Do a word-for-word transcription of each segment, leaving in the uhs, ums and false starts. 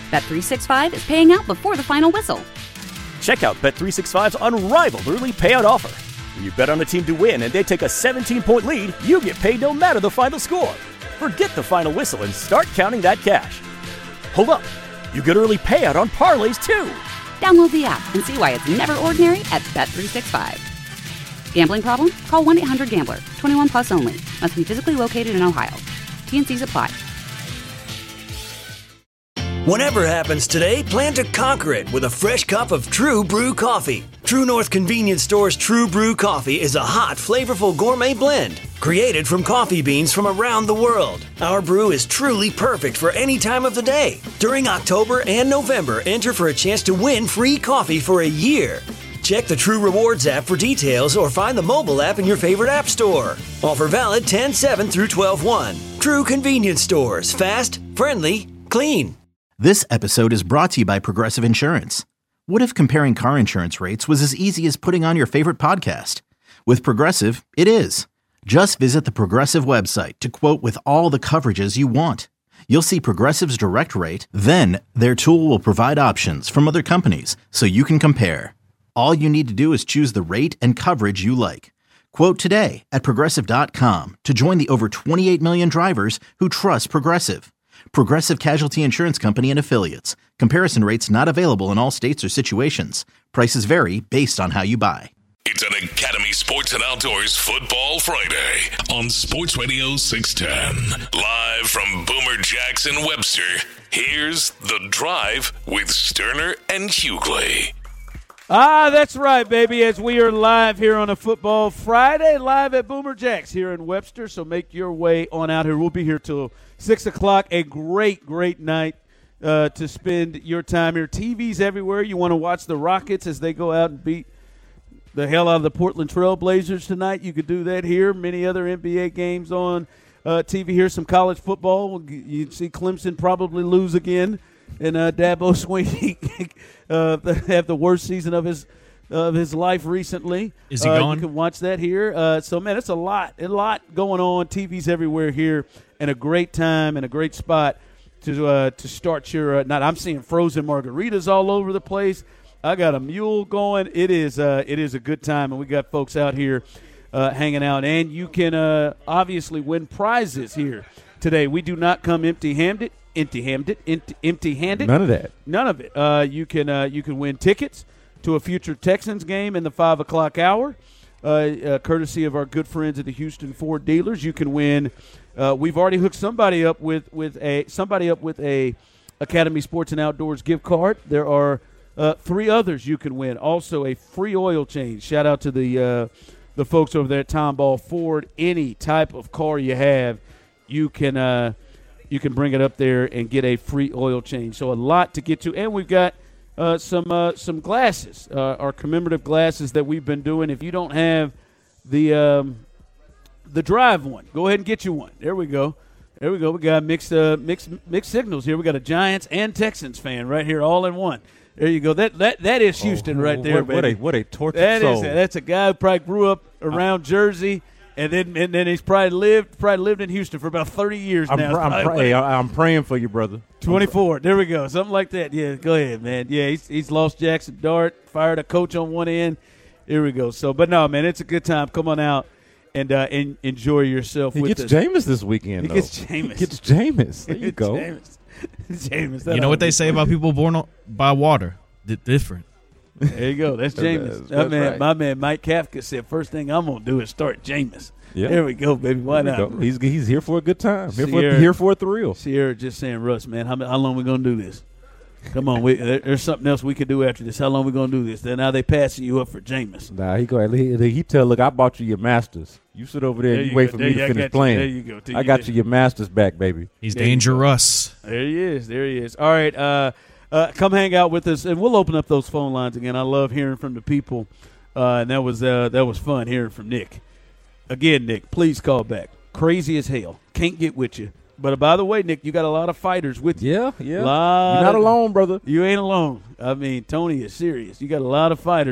Bet three sixty-five is paying out before the final whistle. Check out Bet three sixty-five's unrivaled early payout offer. When you bet on a team to win and they take a seventeen-point lead, you get paid no matter the final score. Forget the final whistle and start counting that cash. Hold up. You get early payout on parlays, too. Download the app and see why it's never ordinary at Bet three sixty-five. Gambling problem? Call one eight hundred gambler. twenty-one plus only. Must be physically located in Ohio. T N Cs apply. Whatever happens today, plan to conquer it with a fresh cup of True Brew coffee. True North Convenience Store's True Brew coffee is a hot, flavorful gourmet blend created from coffee beans from around the world. Our brew is truly perfect for any time of the day. During October and November, enter for a chance to win free coffee for a year. Check the True Rewards app for details or find the mobile app in your favorite app store. Offer valid ten seven through twelve one. True Convenience Stores. Fast, friendly, clean. This episode is brought to you by Progressive Insurance. What if comparing car insurance rates was as easy as putting on your favorite podcast? With Progressive, it is. Just visit the Progressive website to quote with all the coverages you want. You'll see Progressive's direct rate, then their tool will provide options from other companies so you can compare. All you need to do is choose the rate and coverage you like. Quote today at Progressive dot com to join the over twenty-eight million drivers who trust Progressive. Progressive Casualty Insurance Company and Affiliates. Comparison rates not available in all states or situations. Prices vary based on how you buy. It's an Academy Sports and Outdoors Football Friday on Sports Radio six ten. Live from Boomer Jackson Webster, here's The Drive with Sterner and Hughley. Ah, that's right, baby, as we are live here on a Football Friday, live at Boomer Jacks here in Webster, so make your way on out here. We'll be here till six o'clock, a great, great night uh, to spend your time here. T Vs everywhere. You want to watch the Rockets as they go out and beat the hell out of the Portland Trail Blazers tonight. You could do that here. Many other N B A games on uh, T V here. Some college football. You see Clemson probably lose again. And uh, Dabo Swinney uh, have the worst season of his of his life recently. Is he uh, going? You can watch that here. Uh, so, man, it's a lot, a lot going on. T Vs everywhere here, and a great time and a great spot to uh, to start your uh, night. I'm seeing frozen margaritas all over the place. I got a mule going. It is uh, it is a good time, and we got folks out here uh, hanging out. And you can uh, obviously win prizes here today. We do not come empty-handed. Empty-handed, empty, empty-handed. None of that. None of it. Uh, you can uh, you can win tickets to a future Texans game in the five o'clock hour, uh, uh, courtesy of our good friends at the Houston Ford dealers. You can win. Uh, we've already hooked somebody up with, with a somebody up with a Academy Sports and Outdoors gift card. There are uh, three others you can win. Also, a free oil change. Shout out to the uh, the folks over there at Tomball Ford. Any type of car you have, you can. Uh, You can bring it up there and get a free oil change. So a lot to get to. And we've got uh, some uh, some glasses, uh, our commemorative glasses that we've been doing. If you don't have the um, the Drive one, go ahead and get you one. There we go. There we go. We got mixed, uh, mixed, mixed signals here. We got a Giants and Texans fan right here all in one. There you go. That that, that is Houston oh, right there, what, baby. What a, what a tortured that soul. Is, that's a guy who probably grew up around Jersey. And then, and then he's probably lived, probably lived in Houston for about thirty years I'm, now. I'm, pray, I'm praying for you, brother. twenty-four. There we go. Something like that. Yeah, go ahead, man. Yeah, he's, he's lost Jackson Dart, fired a coach on one end. Here we go. So, but no, man, it's a good time. Come on out and uh, and enjoy yourself. He with gets us. Jameis this weekend. He though. gets Jameis. He gets Jameis. There you go. Jameis. Jameis. You know what they say about people born on, by water? D- different. There you go. That's Jameis. That's, that that's man, right. my man, Mike Kafka said, first thing I'm gonna do is start Jameis. Yeah. There we go, baby. Why There not? we go. He's he's here for a good time. Here Sierra, for here for a thrill. Sierra just saying, Russ, man, how, how long we gonna do this? Come on, we, there, there's something else we could do after this. How long we gonna do this? Then now they passing you up for Jameis. Nah, he go. He, he tell, look, I bought you your masters. You sit over there, There and you, you wait go. for There me you- to I finish got you. playing. There you go. Till I you got get- you your masters back, baby. He's There you go. dangerous. There he is. There he is. All right, uh, uh, come hang out with us, and we'll open up those phone lines again. I love hearing from the people, uh, and that was uh, that was fun hearing from Nick. Again, Nick, please call back. Crazy as hell. Can't get with you. But uh, by the way, Nick, you got a lot of fighters with you. Yeah, yeah. Lot You're not of- alone, brother. You ain't alone. I mean, Tony is serious. You got a lot of fighters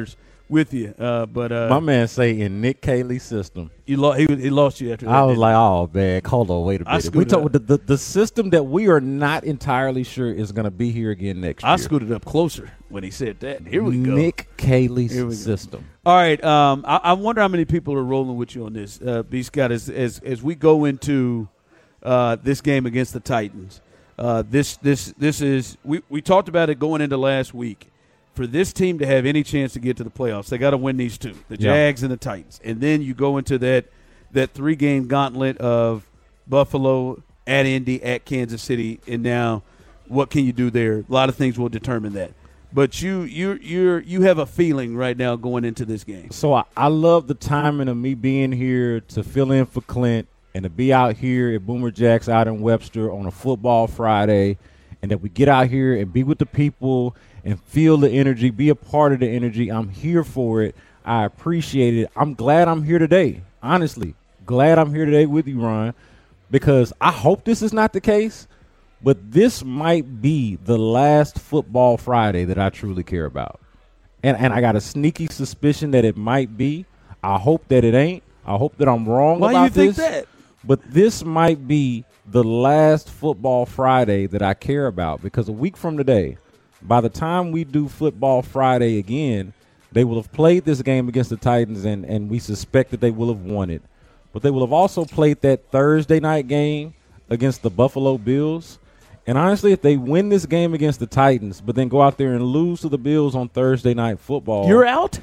with you. Uh, but uh, My man say in Nick Caley's system. You lo- he, he lost you after that. I was like, oh, man, hold on, wait a I minute. We screwed talk, up. the, the, the system that we are not entirely sure is going to be here again next I year. scooted up closer when he said that. Here we go. Nick Caley's Here we go. system. All right. Um, I, I wonder how many people are rolling with you on this, uh, B. Scott, as, as as we go into uh, this game against the Titans. Uh, this this this is we, we talked about it going into last week. For this team to have any chance to get to the playoffs, they got to win these two, the Yeah. Jags and the Titans. And then you go into that that three-game gauntlet of Buffalo, at Indy, at Kansas City, and now what can you do there? A lot of things will determine that. But you you you you have a feeling right now going into this game. So I, I love the timing of me being here to fill in for Clint and to be out here at Boomer Jacks out in Webster on a football Friday, and that we get out here and be with the people and feel the energy, be a part of the energy. I'm here for it. I appreciate it. I'm glad I'm here today. Honestly, glad I'm here today with you, Ron, because I hope this is not the case, but this might be the last football Friday that I truly care about. And and I got a sneaky suspicion that it might be. I hope that it ain't. I hope that I'm wrong Why about do you think this. that? But this might be the last football Friday that I care about, because a week from today, by the time we do football Friday again, they will have played this game against the Titans, and, and we suspect that they will have won it. But they will have also played that Thursday night game against the Buffalo Bills. And honestly, if they win this game against the Titans, but then go out there and lose to the Bills on Thursday night football, You're out?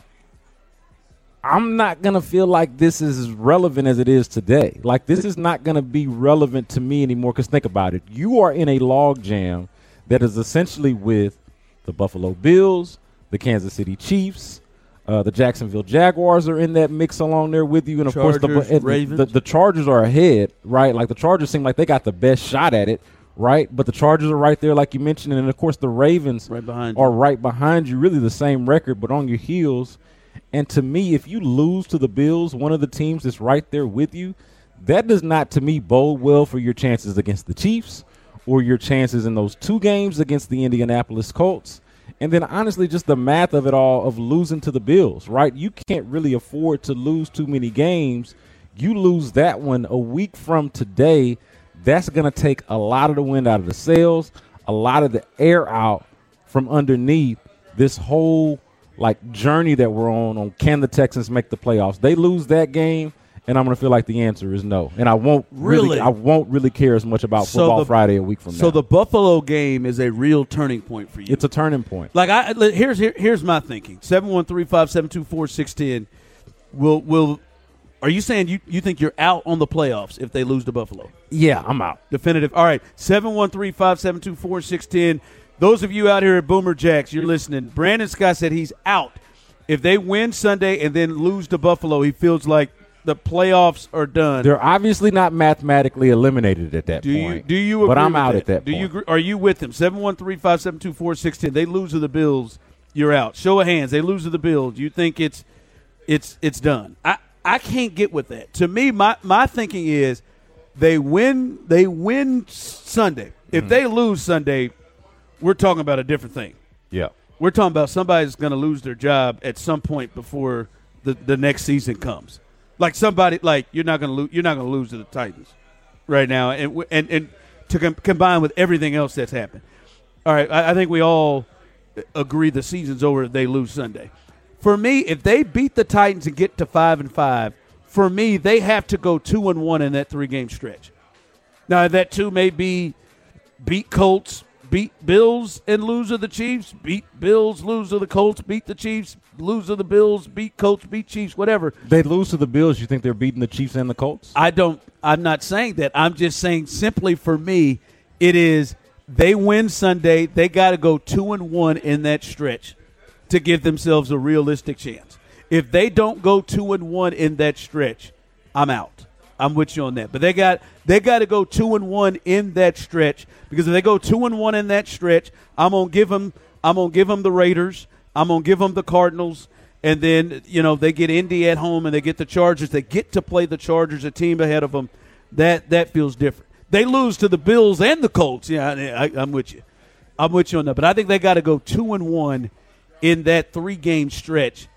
I'm not going to feel like this is as relevant as it is today. Like, this is not going to be relevant to me anymore, because think about it. You are in a log jam that is essentially with the Buffalo Bills, the Kansas City Chiefs, uh, the Jacksonville Jaguars are in that mix along there with you. And, of Chargers, course, the, Ravens. the, the Chargers are ahead, right? Like, the Chargers seem like they got the best shot at it, right? But the Chargers are right there, like you mentioned. And, of course, the Ravens Right behind you. are right behind you, really the same record, but on your heels. And to me, if you lose to the Bills, one of the teams that's right there with you, that does not, to me, bode well for your chances against the Chiefs or your chances in those two games against the Indianapolis Colts. And then, honestly, just the math of it all of losing to the Bills, right? You can't really afford to lose too many games. You lose that one a week from today, that's going to take a lot of the wind out of the sails, a lot of the air out from underneath this whole like journey that we're on on can the Texans make the playoffs. They lose that game, and I'm going to feel like the answer is no. And I won't really, Really? I won't really care as much about So football the- Friday a week from So now. the Buffalo game is a real turning point for you. It's a turning point. Like I li- here's here, here's my thinking. seven one three, five seven two, four six one zero. Will will are you saying you, you think you're out on the playoffs if they lose to Buffalo? Yeah, I'm out. Definitive. All right. seven one three, five seven two, four six one zero. Those of you out here at Boomer Jacks, you're listening. Brandon Scott said he's out. If they win Sunday and then lose to Buffalo, he feels like the playoffs are done. They're obviously not mathematically eliminated at that Do you point. do you agree But I'm with out that? at that do point. you agree, are you with them? seven one three, five seven two, four six one zero. They lose to the Bills, you're out. Show of hands. They lose to the Bills. You think it's it's it's done. I, I can't get with that. To me, my, my thinking is they win they win Sunday. If Mm-hmm. they lose Sunday, we're talking about a different thing. Yeah. We're talking about somebody's going to lose their job at some point before the, the next season comes. Like somebody, like you're not going to lose. You're not going to lose to the Titans right now, and w- and and to com- combine with everything else that's happened. All right, I, I think we all agree the season's over if they lose Sunday. For me, if they beat the Titans and get to five and five, for me they have to go two and one in that three game stretch. Now that two may be beat Colts, beat Bills, and lose to the Chiefs, beat Bills, lose to the Colts, beat the Chiefs, lose to the Bills, beat Colts, beat Chiefs, whatever. They lose to the Bills, you think they're beating the Chiefs and the Colts? I don't – I'm not saying that. I'm just saying simply for me, it is they win Sunday. They got to go two and one in that stretch to give themselves a realistic chance. If they don't go two and one in that stretch, I'm out. I'm with you on that. But they got they got to go two and one in that stretch, because if they go two and one in that stretch, I'm gonna give them I'm gonna give them the Raiders. I'm gonna give them the Cardinals, and then you know they get Indy at home and they get the Chargers. They get to play the Chargers, a team ahead of them. That that feels different. They lose to the Bills and the Colts. Yeah, I, I'm with you. I'm with you on that. But I think they got to go two and one in that three game stretch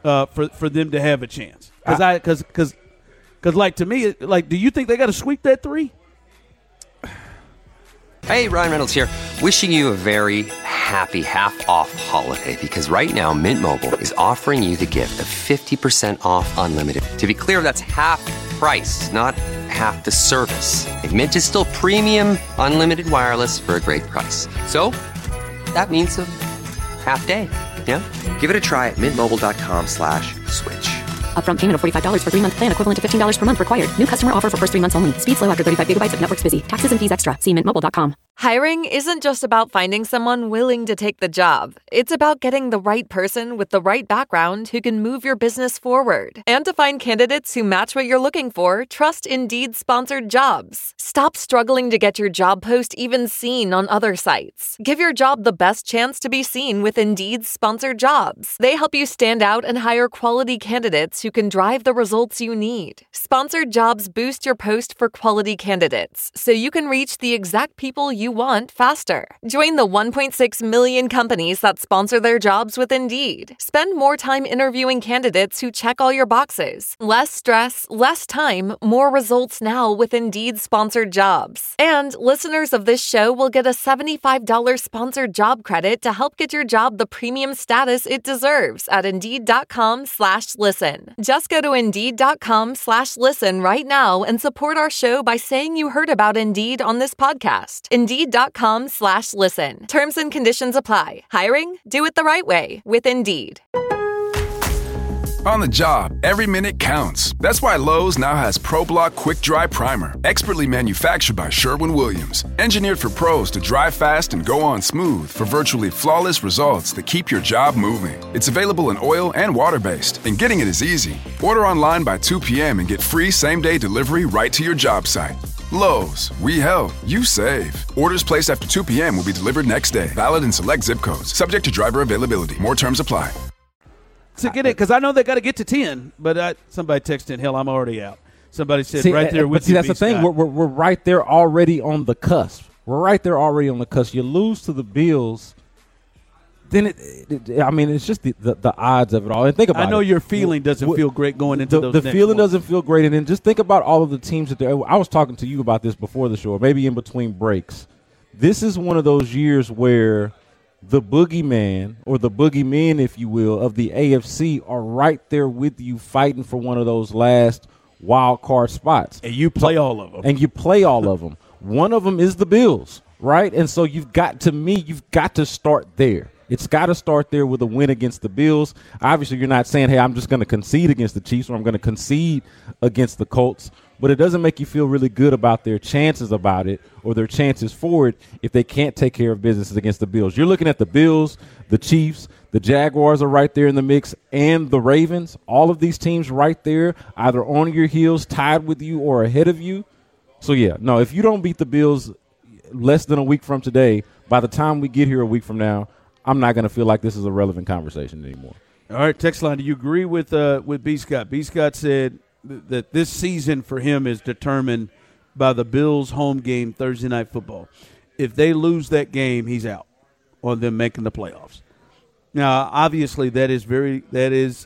uh, for for them to have a chance. Because I because because because like to me, like, do you think they got to sweep that three? Hey, Ryan Reynolds here. Wishing you a very happy half-off holiday because right now Mint Mobile is offering you the gift of fifty percent off unlimited. To be clear, that's half price, not half the service. And Mint is still premium unlimited wireless for a great price. So that means a half day. Yeah? Give it a try at mintmobile.com slash switch. Upfront payment of forty-five dollars for three-month plan equivalent to fifteen dollars per month required. New customer offer for first three months only. Speed slow after thirty-five gigabytes if network's busy. Taxes and fees extra. See mint mobile dot com. Hiring isn't just about finding someone willing to take the job. It's about getting the right person with the right background who can move your business forward. And to find candidates who match what you're looking for, trust Indeed sponsored jobs. Stop struggling to get your job post even seen on other sites. Give your job the best chance to be seen with Indeed sponsored jobs. They help you stand out and hire quality candidates who can drive the results you need. Sponsored jobs boost your post for quality candidates, so you can reach the exact people you want faster. Join the one point six million companies that sponsor their jobs with Indeed. Spend more time interviewing candidates who check all your boxes. Less stress, less time, more results now with Indeed sponsored jobs. And listeners of this show will get a seventy-five dollars sponsored job credit to help get your job the premium status it deserves at Indeed.com slash listen. Just go to Indeed.com slash listen right now and support our show by saying you heard about Indeed on this podcast. Indeed.com slash listen. Terms and conditions apply. Hiring? Do it the right way with Indeed. On the job, every minute counts. That's why Lowe's now has ProBlock Quick Dry Primer, expertly manufactured by Sherwin-Williams. Engineered for pros to dry fast and go on smooth for virtually flawless results that keep your job moving. It's available in oil and water-based, and getting it is easy. Order online by two p.m. and get free same-day delivery right to your job site. Lowe's, we help, you save. Orders placed after two p.m. will be delivered next day. Valid in select zip codes. Subject to driver availability. More terms apply. To get it, because I know they got to get to ten, but I, somebody texted, hell, I'm already out. Somebody said see, right there with but see, you, that's the thing. We're, we're, we're right there already on the cusp. We're right there already on the cusp. You lose to the Bills, then it, it, it I mean, it's just the, the, the odds of it all. And think about it. I know it. your feeling doesn't what, feel great going into the, those The next feeling ones. doesn't feel great. And then just think about all of the teams that they're – I was talking to you about this before the show, or maybe in between breaks. This is one of those years where – the boogeyman, or the boogeymen, if you will, of the A F C are right there with you fighting for one of those last wild card spots. And you play all of them. And you play all of them. One of them is the Bills, right? And so you've got, to me, you've got to start there. It's got to start there with a win against the Bills. Obviously, you're not saying, hey, I'm just going to concede against the Chiefs or I'm going to concede against the Colts. But it doesn't make you feel really good about their chances about it or their chances for it if they can't take care of business against the Bills. You're looking at the Bills, the Chiefs, the Jaguars are right there in the mix, and the Ravens. All of these teams right there, either on your heels, tied with you, or ahead of you. So, yeah, no, if you don't beat the Bills less than a week from today, by the time we get here a week from now, I'm not going to feel like this is a relevant conversation anymore. All right, text line, do you agree with uh, with B. Scott? B. Scott said th- that this season for him is determined by the Bills' home game Thursday Night Football. If they lose that game, he's out on them making the playoffs. Now, obviously, that is very that is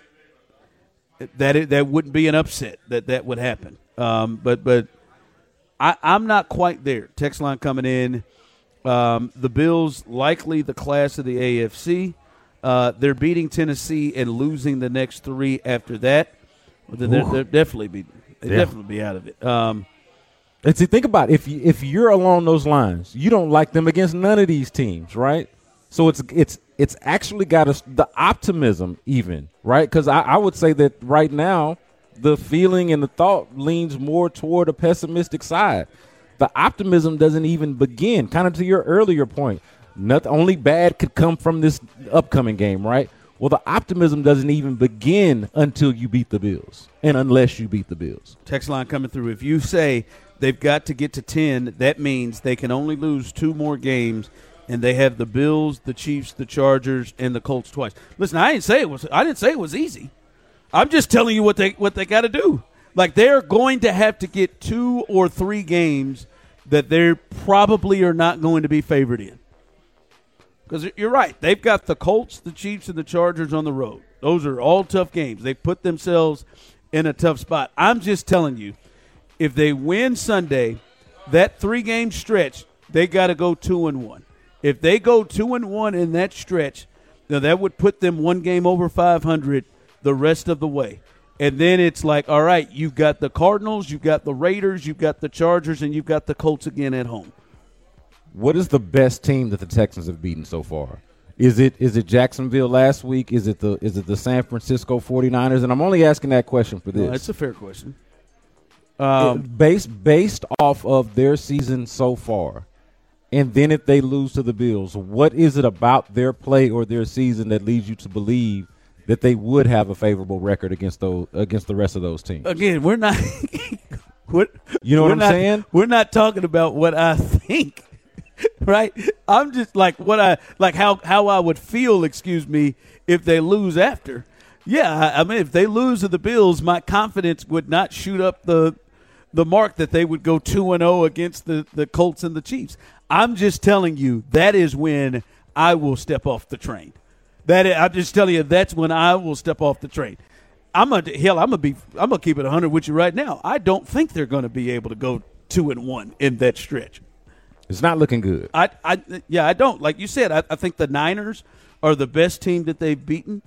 that is, that wouldn't be an upset that that would happen. Um, but but I, I'm not quite there. Text line coming in. Um, the Bills likely the class of the A F C. Uh, they're beating Tennessee and losing the next three after that. They're, they're definitely be they yeah. definitely be out of it. Um, and see, think about it. if you, if you're along those lines, you don't like them against none of these teams, right? So it's it's it's actually got us the optimism even, right? Because I, I would say that right now the feeling and the thought leans more toward a pessimistic side. The optimism doesn't even begin. Kind of to your earlier point, nothing, only bad could come from this upcoming game, right? Well, the optimism doesn't even begin until you beat the Bills, and unless you beat the Bills. Text line coming through. If you say they've got to get to ten, that means they can only lose two more games, and they have the Bills, the Chiefs, the Chargers, and the Colts twice. Listen, I didn't say it was. I didn't say it was easy. I'm just telling you what they what they got to do. Like, they're going to have to get two or three games that they probably are not going to be favored in. Because you're right. They've got the Colts, the Chiefs, and the Chargers on the road. Those are all tough games. They put themselves in a tough spot. I'm just telling you, if they win Sunday, that three-game stretch, they got to go two and one. If they go two and one in that stretch, now that would put them one game over five hundred the rest of the way. And then it's like, all right, you've got the Cardinals, you've got the Raiders, you've got the Chargers, and you've got the Colts again at home. What is the best team that the Texans have beaten so far? Is it is it Jacksonville last week? Is it the is it the San Francisco forty-niners? And I'm only asking that question for this. No, that's a fair question. Um, it, based based off of their season so far, and then if they lose to the Bills, what is it about their play or their season that leads you to believe that they would have a favorable record against those against the rest of those teams? Again, we're not. what you know what I'm not, saying? We're not talking about what I think. Right, I'm just like what I like how how I would feel. Excuse me, if they lose after. Yeah, I, I mean, if they lose to the Bills, my confidence would not shoot up the the mark that they would go two and zero against the the Colts and the Chiefs. I'm just telling you that is when I will step off the train. That is, I'm just telling you that's when I will step off the train. I'm gonna hell. I'm gonna be. I'm gonna keep it one hundred with you right now. I don't think they're going to be able to go two and one in that stretch. It's not looking good. I, I, yeah, I don't. Like you said, I, I think the Niners are the best team that they've beaten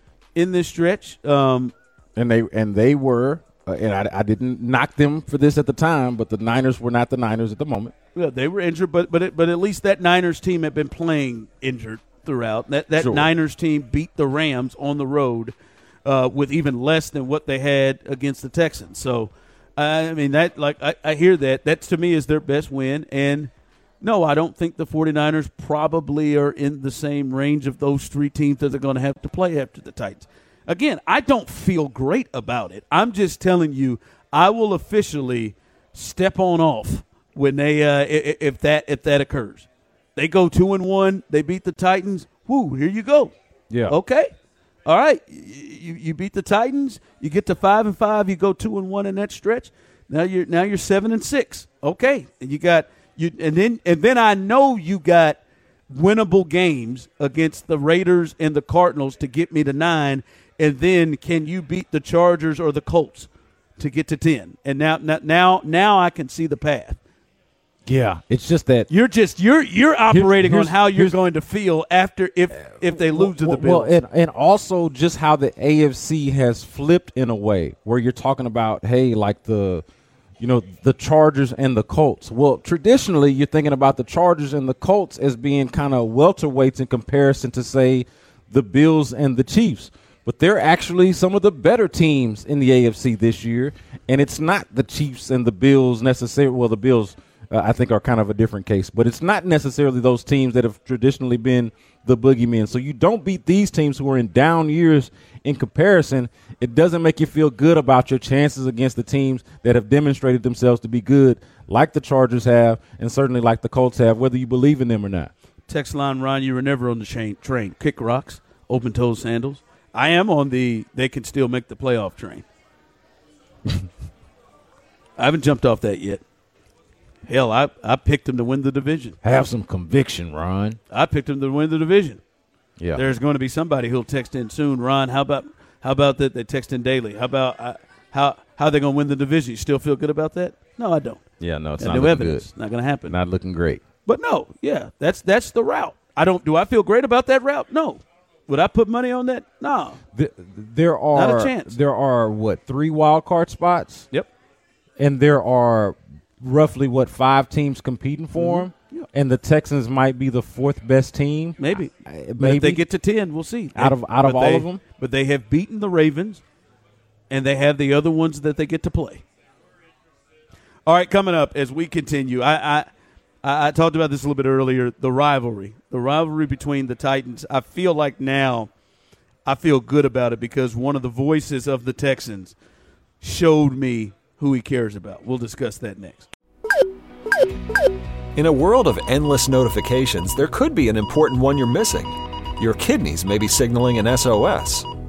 in this stretch. Um, and they and they were, uh, and I, I didn't knock them for this at the time, but the Niners were not the Niners at the moment. Yeah, they were injured, but but it, but at least that Niners team had been playing injured throughout. That that Sure. Niners team beat the Rams on the road uh, with even less than what they had against the Texans. So, I mean, that like I, I hear that. That to me is their best win. And no, I don't think the forty-niners probably are in the same range of those three teams that they're going to have to play after the Titans. Again, I don't feel great about it. I'm just telling you, I will officially step on off when they uh, if that if that occurs. They go two and one. They beat the Titans. Woo! Here you go. Yeah. Okay. All right. You you beat the Titans. You get to five and five. You go two and one in that stretch. Now you're now you're seven and six. Okay. And you got you and then and then I know you got winnable games against the Raiders and the Cardinals to get me to nine. And then can you beat the Chargers or the Colts to get to ten? And now now now I can see the path. Yeah, it's just that you're just you're you're operating here's, on how you're going to feel after if if they lose to the well, Bills. Well, and, and also just how the A F C has flipped in a way where you're talking about, hey, like the, you know, the Chargers and the Colts. Well, traditionally you're thinking about the Chargers and the Colts as being kind of welterweights in comparison to, say, the Bills and the Chiefs. But they're actually some of the better teams in the A F C this year, and it's not the Chiefs and the Bills necessarily. Well, the Bills – Uh, I think are kind of a different case, but it's not necessarily those teams that have traditionally been the boogeymen. So you don't beat these teams who are in down years in comparison. It doesn't make you feel good about your chances against the teams that have demonstrated themselves to be good, like the Chargers have, and certainly like the Colts have, whether you believe in them or not. Text line, Ron, you were never on the chain, train. Kick rocks, open-toed sandals. I am on the they can still make the playoff train. I haven't jumped off that yet. Hell, I, I picked him to win the division. Have some conviction, Ron. I picked him to win the division. Yeah. There's going to be somebody who'll text in soon. Ron, how about how about that? They text in daily. How about uh, how how are they going to win the division? You still feel good about that? No, I don't. Yeah, no, it's and not no looking evidence. good. Not going to happen. Not looking great. But no, yeah, that's that's the route. I don't. Do I feel great about that route? No. Would I put money on that? No. The, there are not a chance. There are what three wild card spots? Yep. And there are roughly what five teams competing for them, mm-hmm. yeah. and the Texans might be the fourth best team. Maybe, maybe but if they get to ten, we'll see. Out of out of but all they, of them, but they have beaten the Ravens, and they have the other ones that they get to play. All right, coming up as we continue, I I, I talked about this a little bit earlier. The rivalry, the rivalry between the Titans. I feel like now, I feel good about it because one of the voices of the Texans showed me who he cares about. We'll discuss that next. In a world of endless notifications, there could be an important one you're missing. Your kidneys may be signaling an S O S.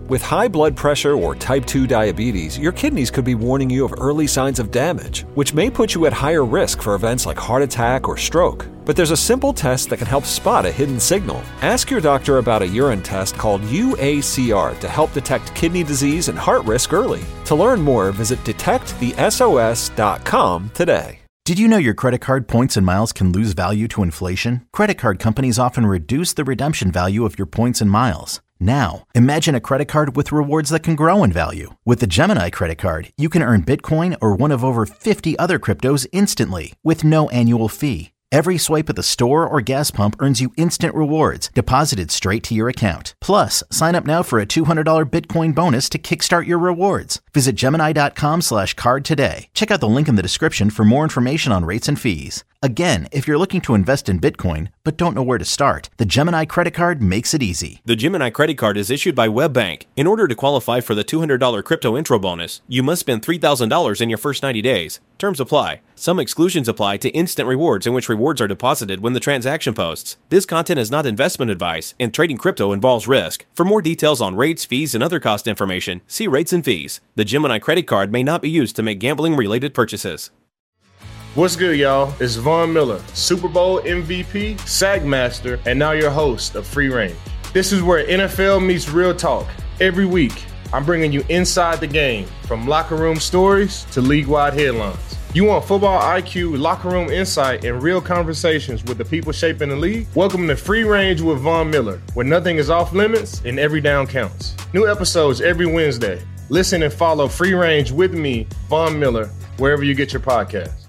With high blood pressure or type two diabetes, your kidneys could be warning you of early signs of damage, which may put you at higher risk for events like heart attack or stroke. But there's a simple test that can help spot a hidden signal. Ask your doctor about a urine test called U A C R to help detect kidney disease and heart risk early. To learn more, visit detect the S O S dot com today. Did you know your credit card points and miles can lose value to inflation? Credit card companies often reduce the redemption value of your points and miles. Now, imagine a credit card with rewards that can grow in value. With the Gemini credit card, you can earn Bitcoin or one of over fifty other cryptos instantly with no annual fee. Every swipe at the store or gas pump earns you instant rewards deposited straight to your account. Plus, sign up now for a two hundred dollars Bitcoin bonus to kickstart your rewards. Visit Gemini.com slash card today. Check out the link in the description for more information on rates and fees. Again, if you're looking to invest in Bitcoin but don't know where to start, the Gemini credit card makes it easy. The Gemini credit card is issued by WebBank. In order to qualify for the two hundred dollars crypto intro bonus, you must spend three thousand dollars in your first ninety days. Terms apply. Some exclusions apply to instant rewards, in which rewards are deposited when the transaction posts. This content is not investment advice, and trading crypto involves risk. For more details on rates, fees, and other cost information, see rates and fees. The Gemini credit card may not be used to make gambling-related purchases. What's good, y'all? It's Von Miller, Super Bowl M V P, Sack Master, and now your host of Free Range. This is where N F L meets real talk. Every week, I'm bringing you inside the game, from locker room stories to league-wide headlines. You want football I Q, locker room insight, and real conversations with the people shaping the league? Welcome to Free Range with Von Miller, where nothing is off limits and every down counts. New episodes every Wednesday. Listen and follow Free Range with me, Von Miller, wherever you get your podcasts.